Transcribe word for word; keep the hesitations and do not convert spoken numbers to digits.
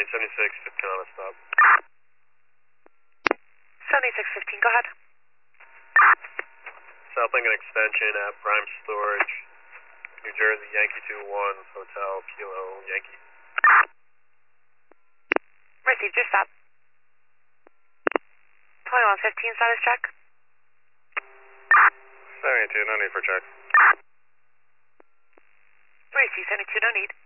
County, seventy-six fifteen on a stop. seventy-six fifteen, go ahead. South Lincoln Extension at Prime Storage, New Jersey, Yankee two one, Hotel, Kilo, Yankee. Received your stop. twenty-one fifteen, status check. seventy-two, no need for check. Received seventy-two, no need.